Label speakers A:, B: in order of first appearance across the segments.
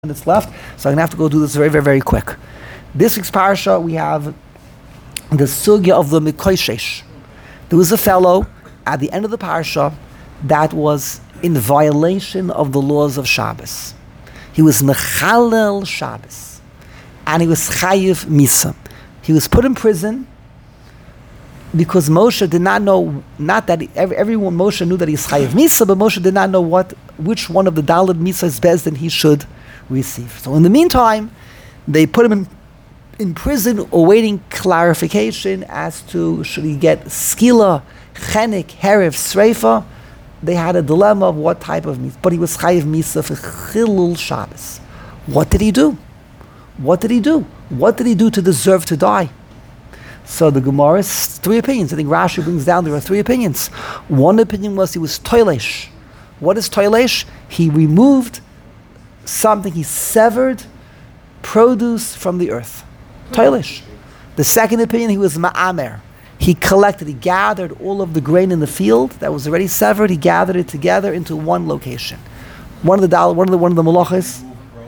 A: minutes left, so I'm going to have to go do this very, very, very quick. This week's parasha, we have the sugya of the Mikoishesh. There was a fellow at the end of the parasha that was in violation of the laws of Shabbos. He was Mechalel Shabbos, and he was Chayiv Misa. He was put in prison because Moshe did not know, not that everyone, Moshe knew that he's Chayiv Misa, but Moshe did not know which one of the Daled Misa is best and he should receive. So in the meantime, they put him in prison awaiting clarification as to should he get skila, chenik, herif, sreifa. They had a dilemma of what type of misa, but he was chayiv misa for chilul Shabbos. What did he do? What did he do? What did he do to deserve to die? So the Gemara has three opinions. I think Rashi brings down there are three opinions. One opinion was he was toilesh. What is toilesh? He removed something, he severed produce from the earth. Toilish. The second opinion, he was ma'amer. He collected, he gathered all of the grain in the field that was already severed, he gathered it together into one location. One of the malachas.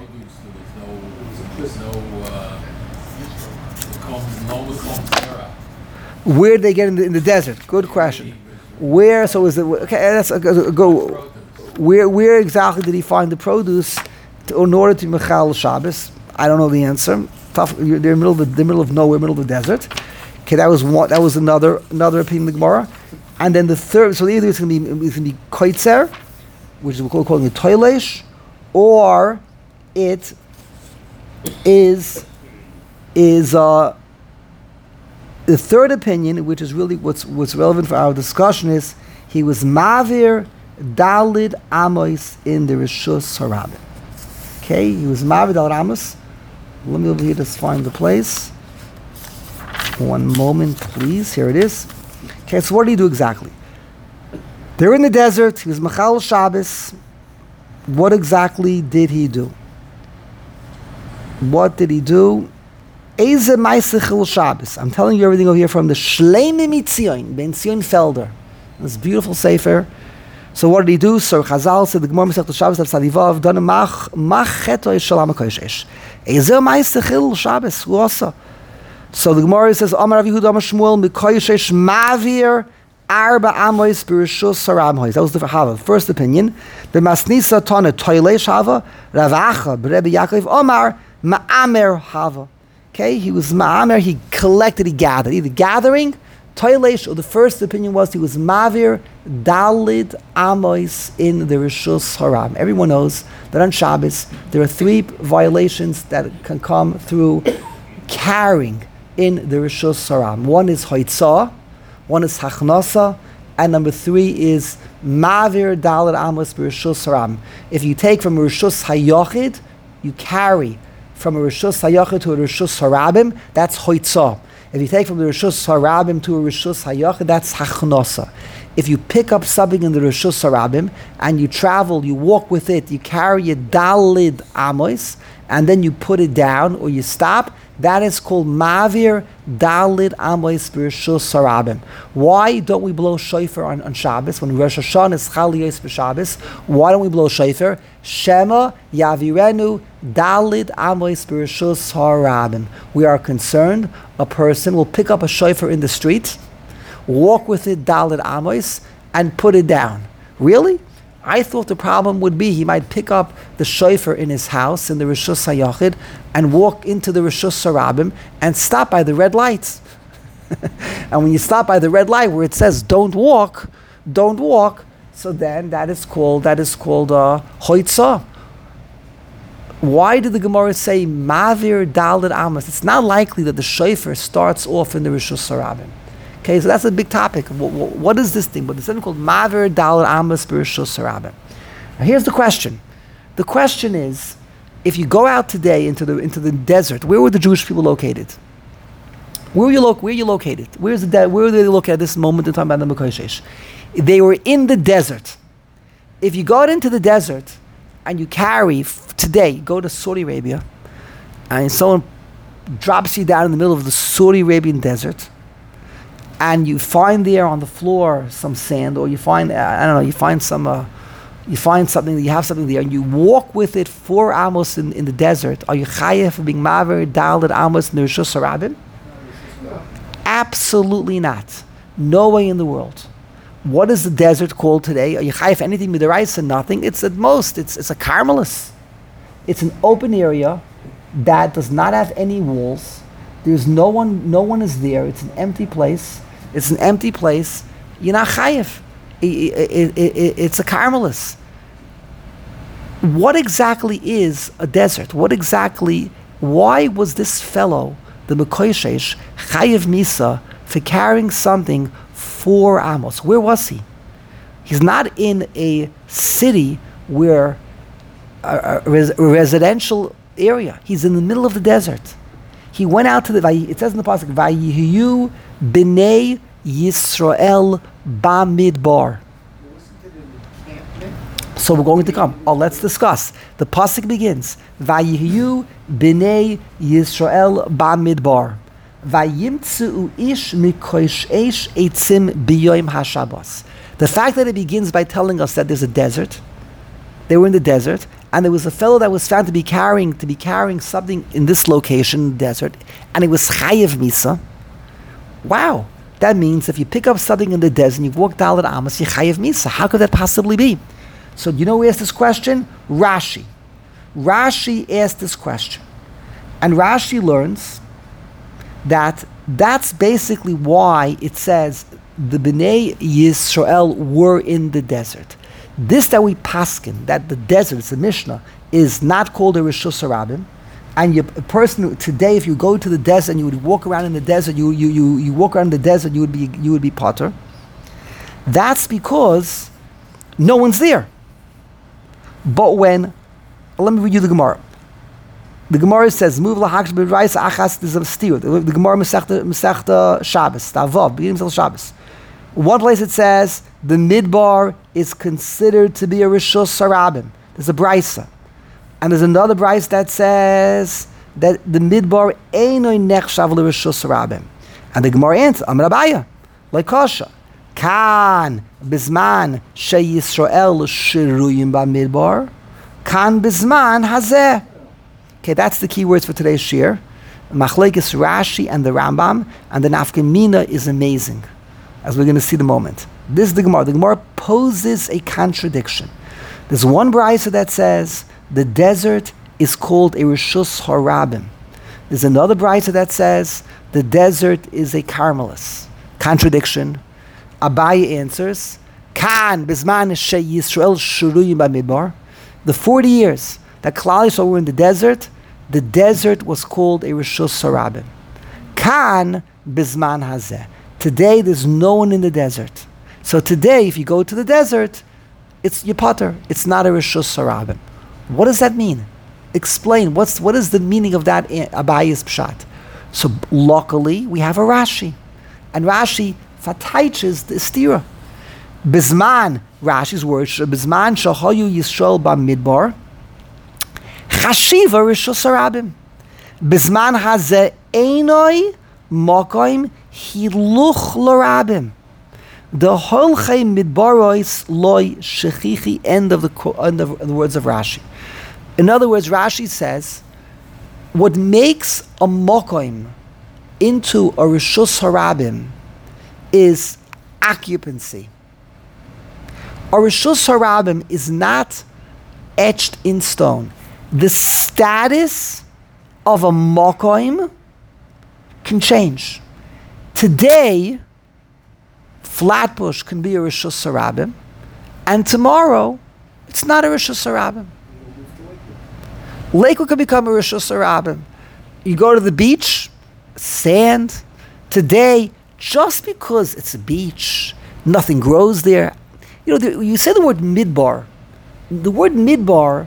A: Where did they get in the desert? Good question. Where, so is it, okay, let's go. Where exactly did he find the produce in order to Mechal Shabbos? I don't know the answer. Tough. They're in the middle of nowhere, middle of the desert. Okay, that was one. That was another opinion of the Gemara. And then the third. So either it's going to be koitzer, which we're calling it toilesh, or it is the third opinion, which is really what's relevant for our discussion, is he was mavir dalid amos in the Rishus Harabim. Okay, he was mavir dalid amos. Let me over here just find the place. One moment, please. Here it is. Okay, so what did he do exactly? They're in the desert. He was Mechal Shabbos. What exactly did he do? What did he do? Eze Maisechil Shabbos. I'm telling you everything over here from the Shleimi Mitzion, Ben Zion Felder. This beautiful sefer. So what did he do? So Chazal said the Gemara Masechta Shabbos of Sadivav done mach cheto Shalom HaKoshesh. Ezer Maisechil Shabbos Rosa. So the Gemara says Amar Rav Yehuda Amar Shmuel Mikoshesh Mavir Arba Amois Bereshus Saram Hois. That was the Hava. First opinion. The Masnisa Tana Toilesh Hava Ravacha B'Rebbe Yaakov Omar Ma'amer Hava. Okay, he was Ma'amer. He collected. He gathered. Either gathering. Toilesh, or the first opinion was he was Mavir Dalid Amois in the Rishus Haram. Everyone knows that on Shabbos there are three violations that can come through carrying in the Rishus Haram. One is Hoitzah, one is Hachnasa, and number three is Mavir Dalid Amos Rishus Haram. If you take from a Rishus Hayochid, you carry from a Rishus Hayochid to a Rishus Harabim, that's Hoitzah. If you take from the Rishus Harabim to a Rishus Hayochid, that's Hachnosa. If you pick up something in the Rishus Harabim and you travel, you walk with it, you carry a Dalid Amos, and then you put it down or you stop, that is called Mavir Dalid Amos Rishus Harabim. Why don't we blow shofar on Shabbos? When Rosh Hashanah is Chal Yos b'Shabbos, why don't we blow shofar? Shema Yavirenu Dalid Amos Rishus Harabim. We are concerned a person will pick up a shofar in the street, walk with it Dalid Amos, and put it down. Really? I thought the problem would be he might pick up the shofar in his house, in the Rishus HaYachid, and walk into the Rishus Harabim and stop by the red lights. And when you stop by the red light where it says don't walk, so then that is called Hoitzah. Why did the Gemara say Mavir Dalid Amos? It's not likely that the shofar starts off in the Rishus Harabim. Okay, so that's a big topic. What is this thing? But there's something called Mavir Dalid Amos Bereshus Harabim. Now here's the question. The question is, if you go out today into the desert, where were the Jewish people located? Where are you located? Where are they located at this moment in time by the Mekoshesh? They were in the desert. If you go out into the desert and you carry today, go to Saudi Arabia, and someone drops you down in the middle of the Saudi Arabian desert, and you find there on the floor some sand, or you find some you find something, you have something there, and you walk with it 4 amos in the desert, are you chayev for being maver daled amos in the Rishus Harabim? Absolutely not. No way in the world. What is the desert called today? Are you chayev anything midaraisa? Nothing. It's at most, it's a Carmelis. It's an open area that does not have any walls. There's no one is there. It's an empty place. You're not chayev. It's a Carmelis. What exactly is a desert? Why was this fellow, the Mekoishesh, chayev misa for carrying something 4 amos? Where was he? He's not in a city where a residential area. He's in the middle of the desert. He went out to it says in the pasuk, Vayihu b'nei Yisrael bamidbar. So we're going to come. Let's discuss. The pasuk begins, Vayihu b'nei Yisrael bamidbar. Vayimtzu ish mikoishesh eitzim biyoim hashabos. The fact that it begins by telling us that there's a desert, they were in the desert, and there was a fellow that was found to be carrying something in this location, the desert, and it was chayev misa. Wow, that means if you pick up something in the desert and you've walked down at Amos, you chayev misa. How could that possibly be? So you know who asked this question? Rashi. Rashi asked this question, and Rashi learns that that's basically why it says the Bnei Yisrael were in the desert. This that we paskin, that the desert, it's a Mishnah, is not called a Rishus Harabim, and a person today, if you go to the desert and you would walk around in the desert, you walk around in the desert, you would be potter. That's because no one's there. But let me read you the Gemara. The Gemara says, "Move lahaksh b'reis achas dizamstir." The Gemara Masechta Shabbos, Tavav, beginning of Shabbos. One place it says the midbar is considered to be a Rishus Harabim. There's a brisa, and there's another brisa that says that the midbar einoi nechshav l'Rishus Harabim. And the Gemara answers, "Amar Abaya, like kasha, kan bizman sheYisrael shiruyim b'midbar, kan bizman hazeh." Okay, that's the key words for today's shir. Machlekes Rashi and the Rambam, and the Nafka Mina is amazing, as we're going to see in a moment. This is the Gemara. The Gemara poses a contradiction. There's one brisa that says the desert is called a Rishus Harabim. There's another brisa that says the desert is a Carmelis. Contradiction. Abaye answers, Kan bizman she Yisrael shuruyim b'midbar. The 40 years that Klal Yisrael were in the desert was called a Rishus Harabim. Kan bizman hazeh. Today there's no one in the desert. So today, if you go to the desert, it's Yipater. It's not a Rishus Harabim. What does that mean? Explain. What is the meaning of that Abaye's pshat? So luckily, we have a Rashi. And Rashi fataiches the stira. Bizman, Rashi's words, Bizman shahayu Yisrael b'midbar, chashiva Rishus Harabim. Bizman hazeh einoi makoim hiluch l'rabim. The holchei midbarois loy shechichi. End of the words of Rashi. In other words, Rashi says, what makes a makoim into a Rishus Harabim is occupancy. A Rishus Harabim is not etched in stone. The status of a makoim can change. Today, Flatbush can be a Rishus Harabim, and tomorrow, it's not a Rishus Harabim. Lakewood can become a Rishus Harabim. You go to the beach, sand. Today, just because it's a beach, nothing grows there. You say the word midbar. The word midbar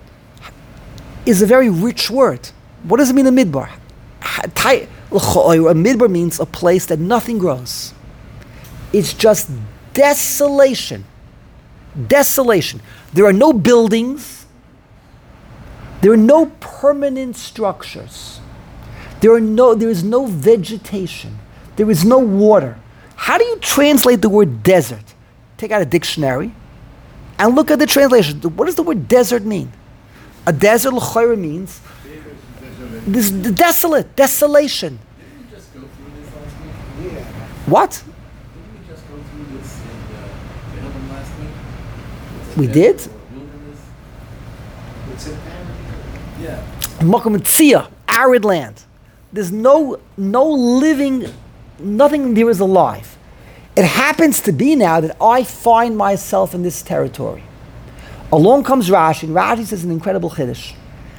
A: is a very rich word. What does it mean, a midbar? A midbar means a place that nothing grows. It's just desolation. Desolation. There are no buildings. There are no permanent structures. There is no vegetation. There is no water. How do you translate the word desert? Take out a dictionary And look at the translation. What does the word desert mean? A desert l'chayra means this desolate, desolation.
B: Didn't we just go through this last week? Yeah.
A: What?
B: Didn't we just go through this in Tehillim last week?
A: We did?
B: Wilderness?
C: It's an
B: Yeah.
A: Makom Tzia, arid land. There's no living, nothing there is alive. It happens to be now that I find myself in this territory. Along comes Rashi, and Rashi says an incredible chiddush.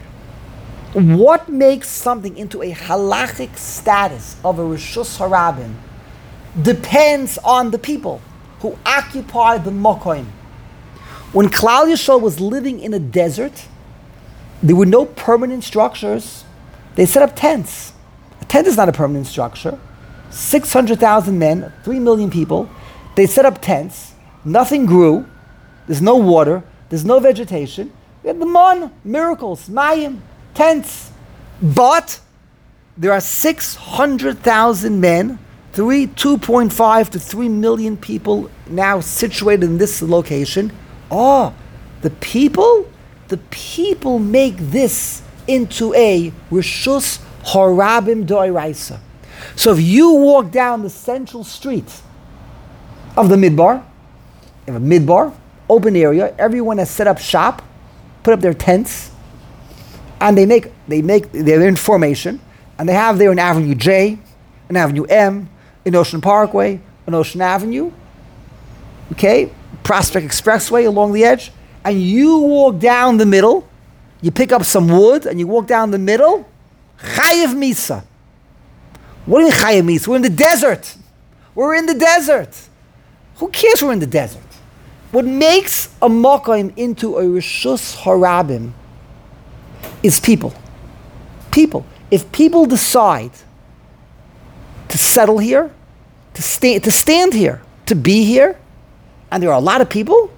A: What makes something into a halachic status of a Rishus Harabim depends on the people who occupy the Mokoim. When Klal Yisrael was living in a desert, there were no permanent structures. They set up tents. A tent is not a permanent structure. 600,000 men, 3 million people. They set up tents. Nothing grew. There's no water. There's no vegetation. We had the man, miracles, mayim, tents. But there are 600,000 men, 2.5 to 3 million people now situated in this location. The people make this into a Rishus Harabim Doiraisa. So if you walk down the central street of the Midbar, you have a Midbar, open area, everyone has set up shop, put up their tents, and they're in formation, and they have there an Avenue J, an Avenue M, an Ocean Parkway, an Ocean Avenue, okay, Prospect Expressway along the edge, and you walk down the middle, you pick up some wood, and you walk down the middle, Chayev Misa. What do you mean Chayev Misa? We're in the desert. We're in the desert. Who cares we're in the desert? What makes a Mokaim into a Rishus Harabim is people. People. If people decide to settle here, to stand here, to be here, and there are a lot of people,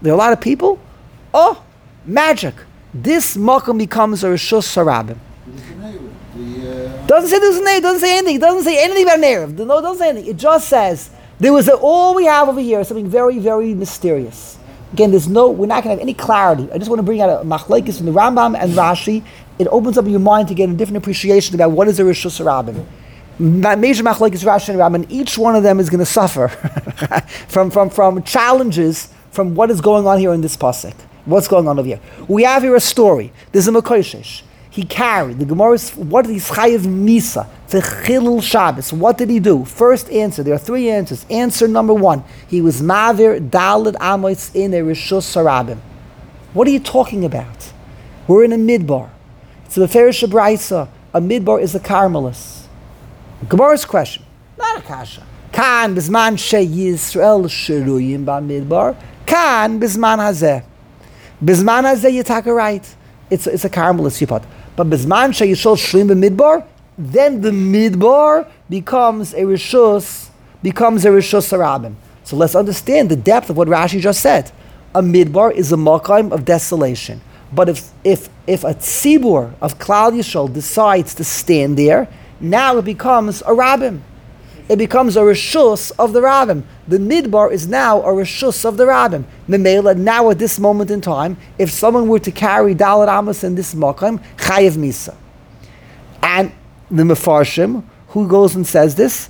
A: magic. This Mokaim becomes a Rishus Harabim. Doesn't say there's a name, doesn't say anything. It doesn't say anything about an Erev. No, it doesn't say anything. It just says all we have over here is something very, very mysterious. Again, we're not going to have any clarity. I just want to bring out a machlekes from the Rambam and Rashi. It opens up your mind to get a different appreciation about what is a Rishus Harabim. Major machlekes Rashi and Rambam, and each one of them is going to suffer from challenges from what is going on here in this pasuk. What's going on over here? We have here a story. There's a Mekoshesh. He carried the Gemara's. What did he chayev misa for Chilul Shabbos? What did he do? First answer. There are 3 answers. Answer number 1: he was mavir daled amos in a Rishus Harabim. What are you talking about? We're in a midbar. It's a Beferish Braisa. A midbar is a Carmelis. Gemara's question, not a kasha. Kan bizman she Yisrael shiruyim ba midbar. Kan bizman hazeh. Bizman hazeh you take right. It's a Carmelis yipot. But Bizman Sheyishol Shlim Midbar, then the Midbar becomes a Rishus Harabim. So let's understand the depth of what Rashi just said. A Midbar is a Makaim of desolation. But if a Tzibur of Klal Yisrael decides to stand there, now it becomes a Rabim. It becomes a Rishus of the Rabim. The Midbar is now a Rishus of the Rabim. Memela, now at this moment in time, if someone were to carry Dalet Amos in this Makam, Chayev Misa. And the Mefarshim, who goes and says this,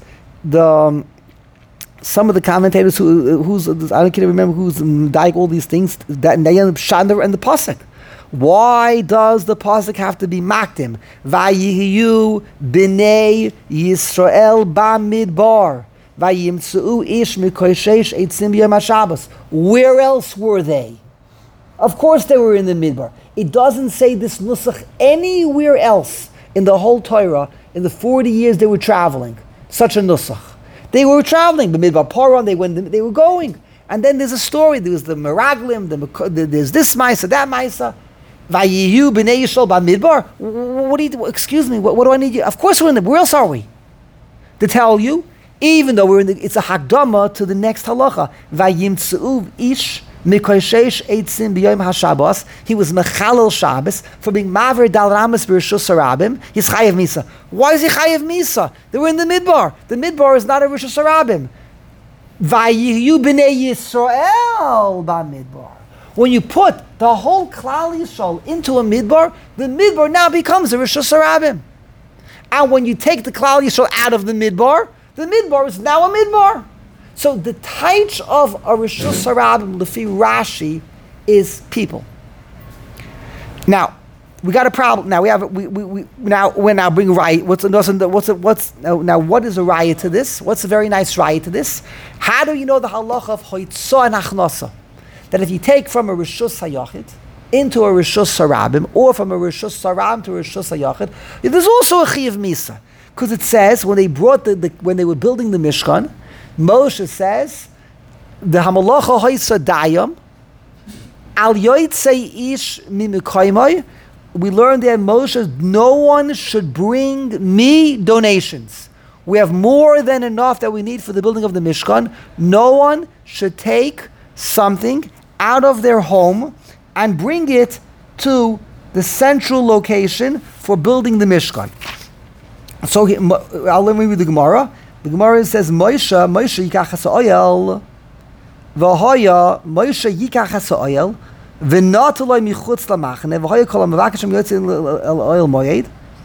A: some of the commentators I can't remember who's like all these things, that they end up Shander and the Pasuk. Why does the pasuk have to be makdim? Vayihiyu b'nei Yisrael ba'midbar vayimtzeu ish mikoishesh eitzim b'yom haShabbos. Where else were they? Of course they were in the midbar. It doesn't say this nusach anywhere else in the whole Torah in the 40 years they were traveling. Such a nusach. They were traveling. The midbar paran. They were going. And then there's a story. There was the meraglim. There's this ma'isa, that ma'isa. Vayiyu b'nei Yisrael b'midbar. What do you? Excuse me. What do I need you? Of course we're in the. Where else are we? To tell you, even though we're in the, it's a hakdama to the next halacha. Vayimtzeu ish mikoishesh eitzim b'yom haShabbos. He was mechalel Shabbos for being maver dal ramas b'rishus harabim. He's chayev misa. Why is he chayev misa? They were in the midbar. The midbar is not a rishus harabim. Vayiyu b'nei Yisrael b'midbar. When you put the whole Klal Yisrael into a midbar, the midbar now becomes a Rishus Harabim. And when you take the Klal Yisrael out of the midbar is now a midbar. So the taich of a Rishus Harabim, Lefi Rashi, is people. Now, we got a problem. Now we're now bring raya. What is a raya to this? What's a very nice raya to this? How do you know the halacha of hoitzah and achnasa? That if you take from a rishus hayachid into a rishus harabim, or from a rishus harabim to a rishus hayachid, there's also a chiyuv misa, because it says when they brought when they were building the Mishkan, Moshe says the hamalacha hoitzah dayam al yotzei ish mimikaymai. We learned that Moshe, no one should bring me donations. We have more than enough that we need for the building of the Mishkan. No one should take something out of their home and bring it to the central location for building the Mishkan. So let me read the Gemara. The Gemara says, Moshe yikach ha'oyel, v'hoya Moshe yikach ha'oyel, v'natoloi michutz lamachne, v'hoya kol ha'mavakashem yotzei el moyed,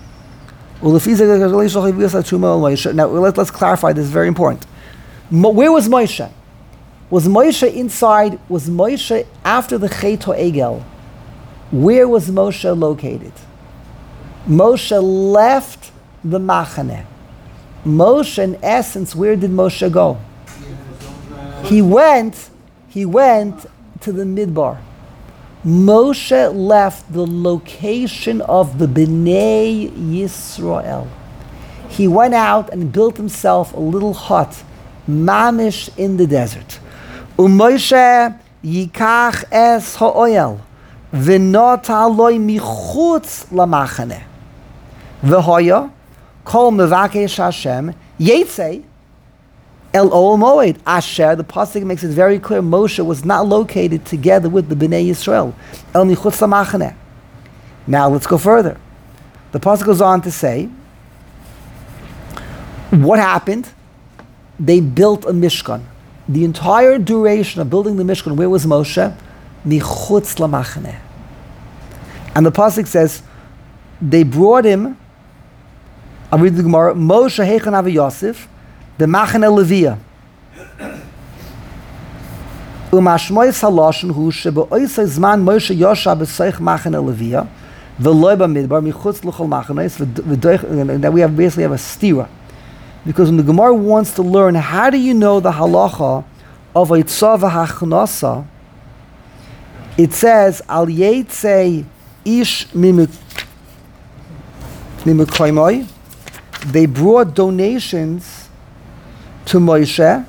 A: now let's clarify this, is very important. Where was Moshe? Was Moshe inside? Was Moshe after the Chet HaEgel? Where was Moshe located? Moshe left the Machane. Moshe, in essence, where did Moshe go? He went to the Midbar. Moshe left the location of the Bnei Yisrael. He went out and built himself a little hut, mamish in the desert. Moshe yikach es ha'oyel, v'nota loy michutz lamachane, v'hoya kol mevakesh Hashem yetzei El Ol Moed, Asher, the pasuk makes it very clear, Moshe was not located together with the Bnei Yisrael. El Michutz Lamachane. Now let's go further. The pasuk goes on to say, what happened? They built a Mishkan. The entire duration of building the Mishkan, where was Moshe? Michutz Lamachane. And the pasuk says, they brought him, I'll read the Gemara, Moshe Heichen Avi Yosef, the Machane Levia. Umashmoy Saloshin hu sheba oisay zman Moshe Yosha b'seich Machane Levia v'loy b'midbar michutz l'chol machanes v'doich. That we basically have a stira, because when the Gemara wants to learn how do you know the halacha of Eitzah v'hachnasa, it says al yetzei ish mimikoymoi. They brought donations to Moshe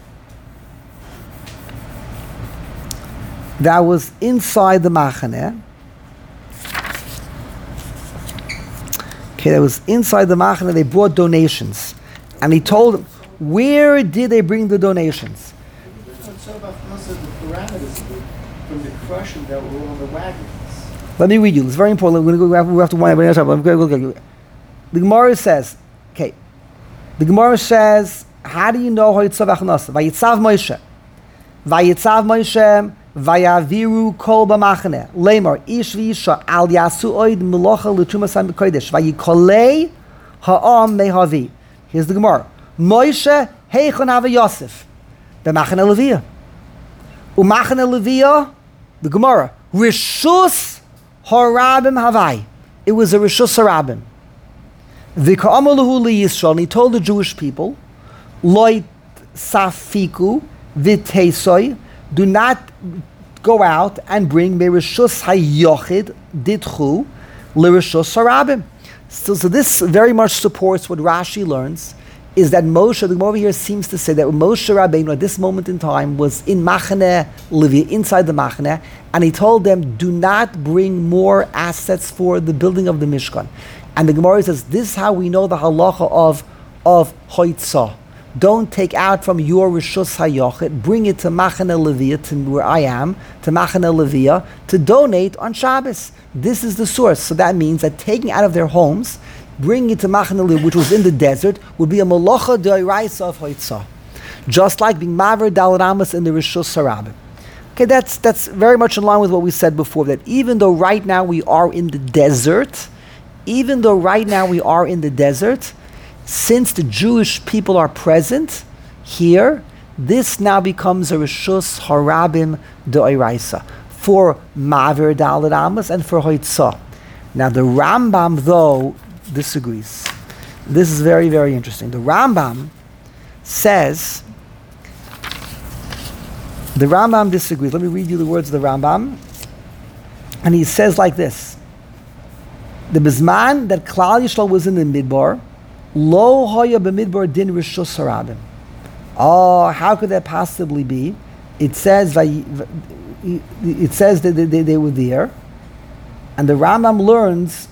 A: that was inside the Machane. Okay, that was inside the Machane. They brought donations, and he told them, where did they bring the donations?
C: It's about the parameters from the crushing that were on the wagons.
A: Let me read you. It's very important. We're going to go. We have to wind up. The Gemara says, okay. The Gemara says, how do you know Hoytzav Achnasa? Vayitzav Moshe. Vayitzav Moshe, Vayaviru kol b'machane. Lemar, ish v'isha, al yasu oid melocha l'tumas ha'kodesh. Vayikolei ha'am mehavi. Here's the Gemara. Moshe heichon hava Yosef. B'machane Levia. U'machane Levia, the Gemara. Rishus harabim havai. It was a Rishus harabim. V'ka'amaluhu liYisrael. And he told the Jewish people, Loit safiku v'teisoi, do not go out and bring merishus hayochid ditchu l'rishus harabim. So this very much supports what Rashi learns, is that Moshe, the Gemara over here seems to say that Moshe Rabbeinu at this moment in time was in Machane Levi, inside the Machane, and he told them, do not bring more assets for the building of the Mishkan. And the Gemara says, this is how we know the halacha of Hoitzah. Don't take out from your Rishus HaYochid, bring it to Machane Levia, to where I am, to Machane Levia, to donate on Shabbos. This is the source. So that means that taking out of their homes, bringing it to Machane Levia, which was in the desert, would be a Malocha D'Oraisa of Hoitzah. Just like being Maver Dal Ramas in the Rishus HaRabim. Okay, that's very much in line with what we said before, that even though right now we are in the desert, since the Jewish people are present here, this now becomes a Rishus Harabim D'Oraisa for Mavir Daled Amos and for Hoitzah. Now the Rambam, though, disagrees. This is very, very interesting. The Rambam disagrees. Let me read you the words of the Rambam. And he says like this: the Bizman that Klal Yisrael was in the Midbar, Lo Hoya b'Midbar din Rishus Harabim. Oh, how could that possibly be? It says that they were there, and the Rambam learns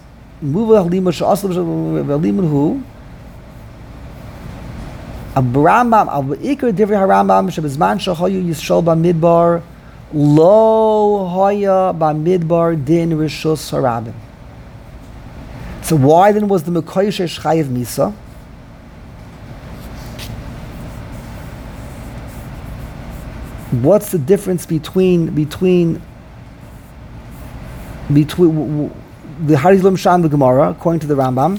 A: Rambam al-Ikar Divrei HaRambam shebizman shehoyu Yisrael b'Midbar lo hoya b'Midbar din Rishus Harabim. So why then was the Mekoyeshesh Chayiv Misa? What's the difference between the Harizh Limshan the Gemara, according to the Rambam?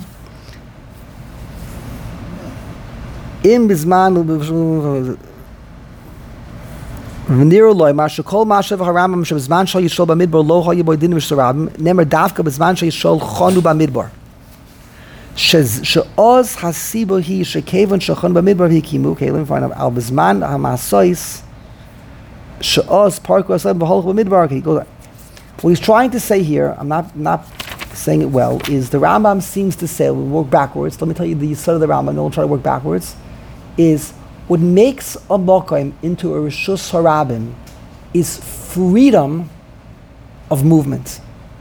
A: Im bizman v'niru loy mashakol mashav harambam shebizman shal yishol b'midbar lo hayiboy din v'sharabim nemer davka bizman shal yishol chonu b'midbar she'oz hasibo hi she'kevon shachon b'midbar hikimu. Okay, let me find out. Al bizman hamasois she'oz parku asem b'holch b'midbar. Okay, go there. What he's trying to say here, I'm not saying it well, is the Rambam seems to say, we'll work backwards. Let me tell you the Yisod of the Rambam, and we'll try to work backwards. Is what makes a Mokaim into a Rishus Harabim is freedom of movement.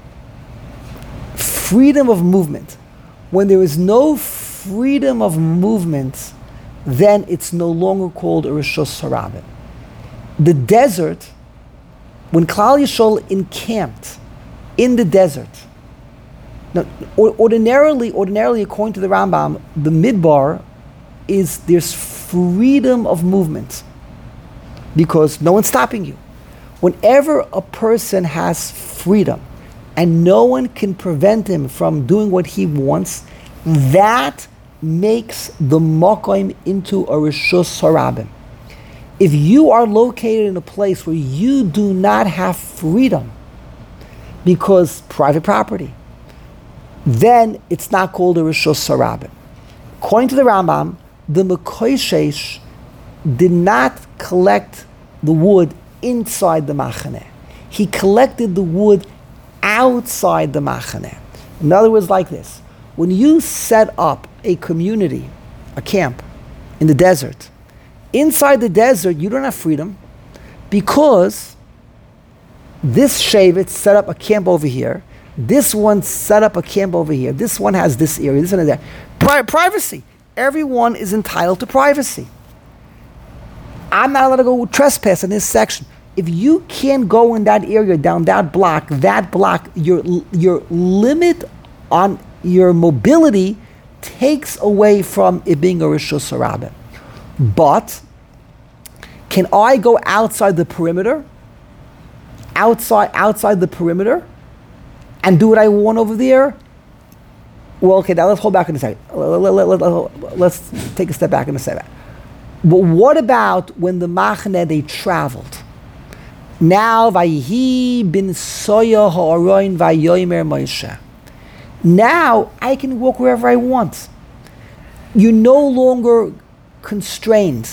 A: Freedom of movement. When there is no freedom of movement, then it's no longer called a Rishus Harabim. The desert, when Klal Yisrael encamped in the desert, now, ordinarily, according to the Rambam, the Midbar there's freedom of movement because no one's stopping you. Whenever a person has freedom and no one can prevent him from doing what he wants, that makes the Mokaim into a Rishus Harabim. If you are located in a place where you do not have freedom because private property, then it's not called a Rishus Harabim. According to the Rambam, the Mekoyeshesh did not collect the wood inside the Machaneh. He collected the wood outside the Machaneh. In other words, like this: when you set up a community, a camp in the desert, inside the desert you don't have freedom because this Shevet set up a camp over here, this one set up a camp over here, this one has this area, this one is there. Privacy. Everyone is entitled to privacy. I'm not allowed to go trespass in this section. If you can't go in that area, down that block, your limit on your mobility takes away from it being a Rishus Harabim. But can I go outside the perimeter? Outside the perimeter and do what I want over there? Well, okay, now let's hold back in a second. Let's take a step back in a second. But what about when the Machaneh, they traveled? Now, Vayihi bin Soya ha'aroin vayomer Moshe. Now, I can walk wherever I want. You're no longer constrained.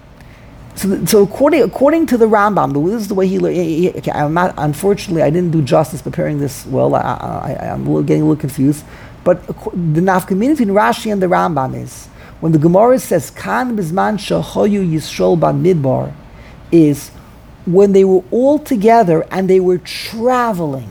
A: So according to the Rambam, this is the way he unfortunately, I didn't do justice preparing this well. I'm getting a little confused. But the nafkamina between Rashi and the Rambam is, when the Gemara says, Kan bizman shehoyu Yisrael b'Midbar, is when they were all together and they were traveling.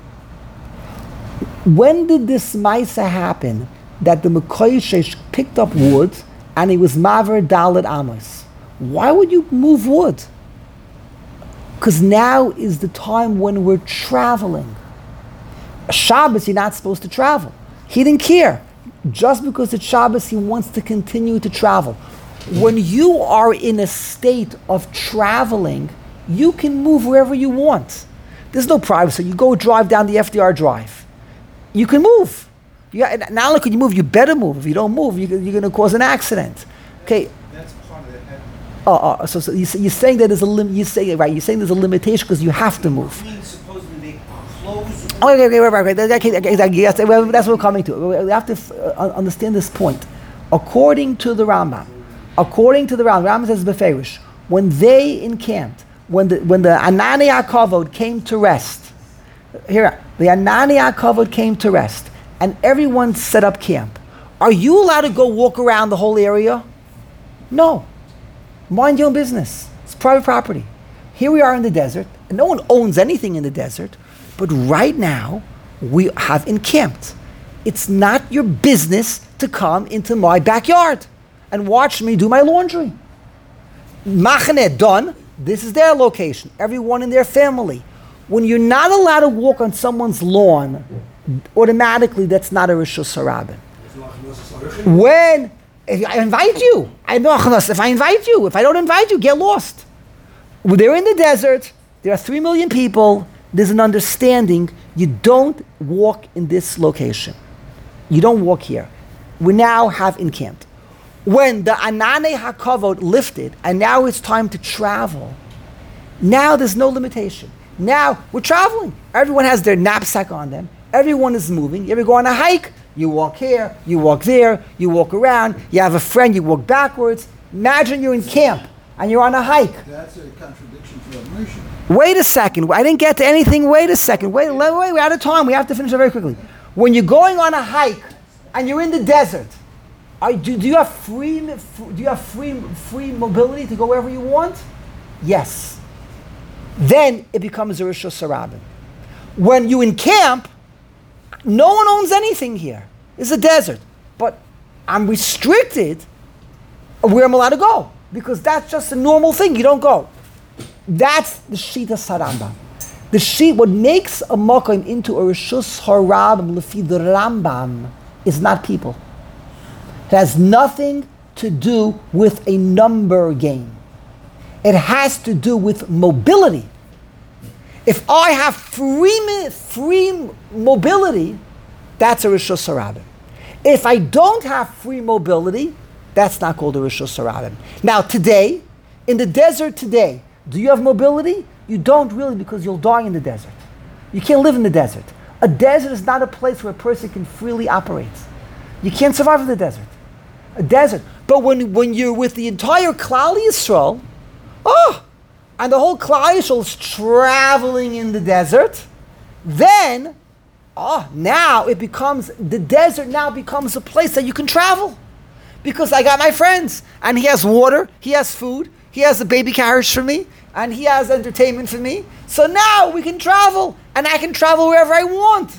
A: When did this Maisa happen that the Mekoyeshesh picked up wood and it was Maver Dalet Amos? Why would you move wood? Because now is the time when we're traveling. Shabbos, you're not supposed to travel. He didn't care. Just because it's Shabbos, he wants to continue to travel. When you are in a state of traveling, you can move wherever you want. There's no privacy. You go drive down the FDR Drive. You can move. Not only can you move, you better move. If you don't move, you're going to cause an accident. Okay.
C: That's part of the heaven.
A: So you're saying that there's a limit. You're saying there's a limitation because you have to move.
C: Supposedly they close.
A: Okay, yes, that's what we're coming to. We have to understand this point. According to the Rambam, Rambam says beferish, when they encamped, when the Anani HaKavod came to rest, the Anani HaKavod came to rest, and everyone set up camp. Are you allowed to go walk around the whole area? No. Mind your own business. It's private property. Here we are in the desert, and no one owns anything in the desert, but right now we have encamped. It's not your business to come into my backyard and watch me do my laundry. Machaneh, done. This is their location. Everyone in their family. When you're not allowed to walk on someone's lawn, automatically that's not a Rishus HaRabim. When if I invite you, if I invite you, if I don't invite you, get lost. They're in the desert. There are 3 million people. There's an understanding. You don't walk in this location. You don't walk here. We now have encamped. When the Anane HaKavod lifted, and now it's time to travel, now there's no limitation. Now we're traveling. Everyone has their knapsack on them. Everyone is moving. You ever go on a hike? You walk here, you walk there, you walk around. You have a friend, you walk backwards. Imagine you're in camp and you're on a hike.
C: That's a contradiction to the mission.
A: Wait a second. I didn't get to anything. Wait a second. Wait. We're out of time. We have to finish it very quickly. When you're going on a hike and you're in the desert, do you have free mobility to go wherever you want? Yes. Then it becomes a Rishus HaRabim. When you encamp, no one owns anything here. It's a desert. But I'm restricted where I'm allowed to go. Because that's just a normal thing. You don't go. That's the Shita Sarambam. What makes a Makom into a Rishus HaRabim lefi the Rambam is not people. It has nothing to do with a number game. It has to do with mobility. If I have free mobility, that's a Rishus HaRabim. If I don't have free mobility, that's not called a Rishus HaRabim. Now today, in the desert today, do you have mobility? You don't really, because you'll die in the desert. You can't live in the desert. A desert is not a place where a person can freely operate. You can't survive in the desert. A desert. But when you're with the entire Klal Yisrael, and the whole Klal Yisrael is traveling in the desert, then, now it becomes, the desert now becomes a place that you can travel. Because I got my friends, and he has water, he has food, he has a baby carriage for me, and he has entertainment for me. So now we can travel, and I can travel wherever I want.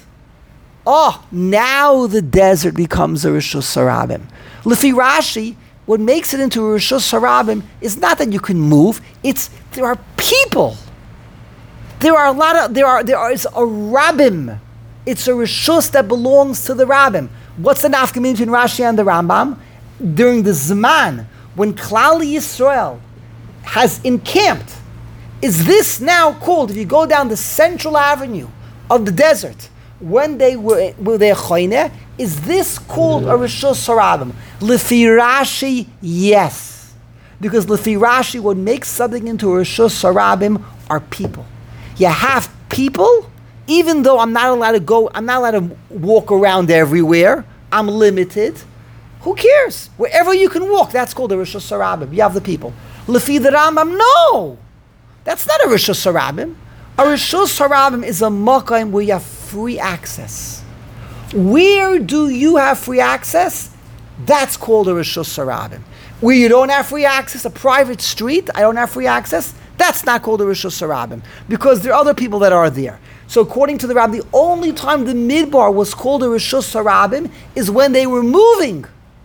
A: Now the desert becomes a Rishus HaRabim. Lefi Rashi, what makes it into a Rishus HaRabim is not that you can move, it's there are people. There is a Rabbim. It's a Rishus that belongs to the Rabbim. What's the nafka between Rashi and the Rambam? During the Zman, when Klal Yisrael has encamped, is this now called, if you go down the central avenue of the desert, when they were their choineh, is this called a Rishus HaRabim? Lefi Rashi, yes. Because Lefi Rashi, what makes something into a Rishus HaRabim are people. You have people, even though I'm not allowed to go, I'm not allowed to walk around everywhere, I'm limited. Who cares? Wherever you can walk, that's called a Rishus HaRabim. You have the people. Lefi the Rambam, no! That's not a Rishus HaRabim. A Rishus HaRabim is a Makom where you have free access. Where do you have free access? That's called a Rishus HaRabim. Where you don't have free access, a private street, I don't have free access, that's not called a Rishus HaRabim. Because there are other people that are there. So according to the Rambam, the only time the Midbar was called a Rishus HaRabim is when they were moving.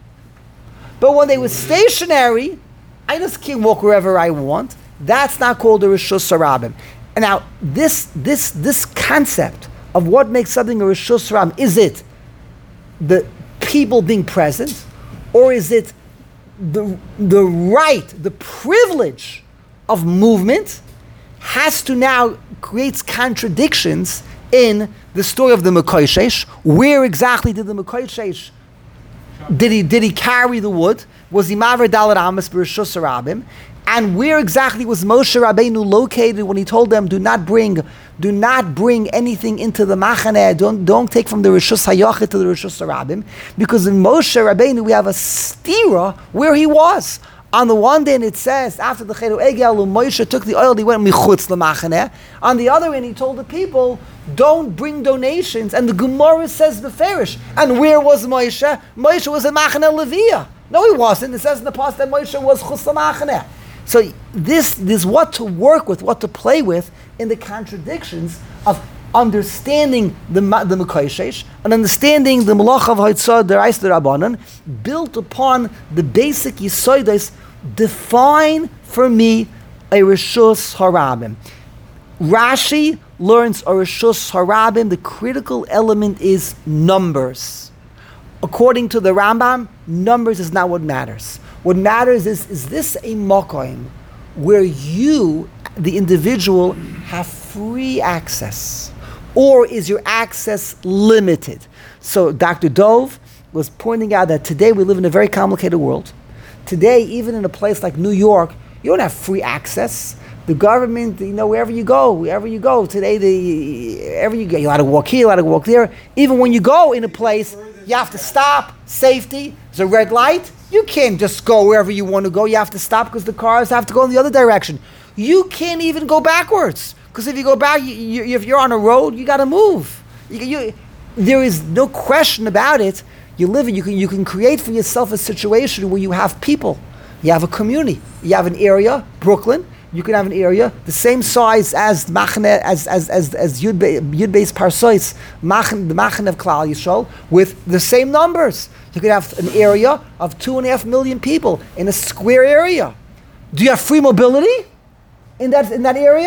A: But when they were stationary, I just can walk wherever I want. That's not called a Rishus HaRabim. And now, this concept of what makes something a Rishus HaRabim, is it the people being present, or is it the right, the privilege of movement? has to now creates contradictions in the story of the Mekoishesh. Where exactly did the Mekoishesh, did he carry the wood? Was he Maver Dalet Amos B'Rishus Harabim? And where exactly was Moshe Rabbeinu located when he told them, do not bring anything into the Machaneh, don't take from the Rishus Hayachid to the Rishus Harabim, because in Moshe Rabbeinu we have a stira where he was. On the one end it says, after the Cheru Egel, Moshe took the oil, he went michutz l'Machaneh. On the other end he told the people, don't bring donations, and the Gemara says beferish. And where was Moshe? Moshe was in Machaneh Leviah. No, he wasn't. It says in the past that Moshe was chutz l'Machaneh. So this is what to work with, what to play with in the contradictions of understanding the Mekoishesh and understanding the Malach of Haitzah Derais Rabbanan, built upon the basic Yisoides. Define for me a Rishus Harabim. Rashi learns a Rishus Harabim. The critical element is numbers. According to the Rambam, numbers is not what matters. What matters is this a makom where you, the individual, have free access? Or is your access limited? So Dr. Dove was pointing out that today we live in a very complicated world. Today, even in a place like New York, you don't have free access. The government, wherever you go, today, wherever you go, you're allowed to walk here, you're allowed to walk there. Even when you go in a place, you have to stop, safety, there's a red light. You can't just go wherever you want to go. You have to stop because the cars have to go in the other direction. You can't even go backwards because if you go back, if you're on a road, you got to move. There is no question about it. You can create for yourself a situation where you have people. You have a community. You have an area, Brooklyn. You can have an area the same size as Machane, as Yud Beis Parsois, the Machane of Klal Yisrael, with the same numbers. You could have an area of 2.5 million people in a square area. Do you have free mobility in that area?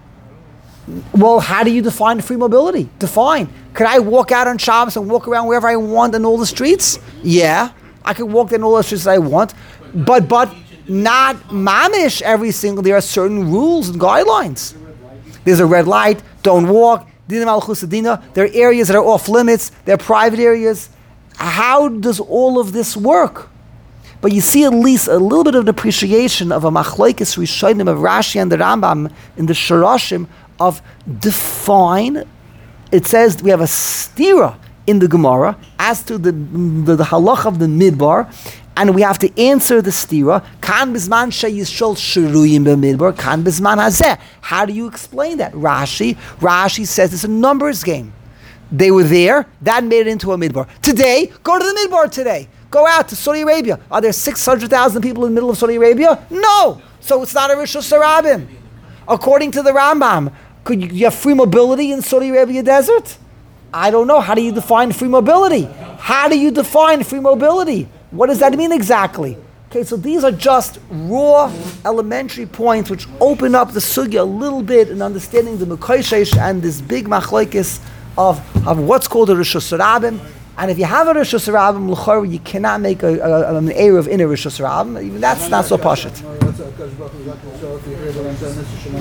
A: Well, how do you define free mobility? Define. Could I walk out on Shabbos and walk around wherever I want in all the streets? Yeah, I could walk in all the streets I want, but not mamish every single. There are certain rules and guidelines. There's a red light. Don't walk. Dina malchus adina. There are areas that are off limits. There are private areas. How does all of this work? But you see at least a little bit of an appreciation of a machlokes rishonim of Rashi and the Rambam in the Shorashim of define. It says we have a stira in the Gemara as to the halach of the midbar, and we have to answer the stira. Kan bizman sheyishol shiruyim b'midbar, kan bizman hazeh. How do you explain that? Rashi says it's a numbers game. They were there, that made it into a midbar. Today, go to the midbar today. Go out to Saudi Arabia. Are there 600,000 people in the middle of Saudi Arabia? No. So it's not a Rishus Harabim. According to the Rambam, could you have free mobility in Saudi Arabia desert? I don't know. How do you define free mobility? What does that mean exactly? Okay, so these are just raw, elementary points which open up the sugya a little bit in understanding the Mekoishesh and this big machlokes of what's called a Rishus Harabim. And if you have a Rishus Harabim, l'chorah, you cannot make an Erev in a Rishus Harabim. Even that's not so pashut.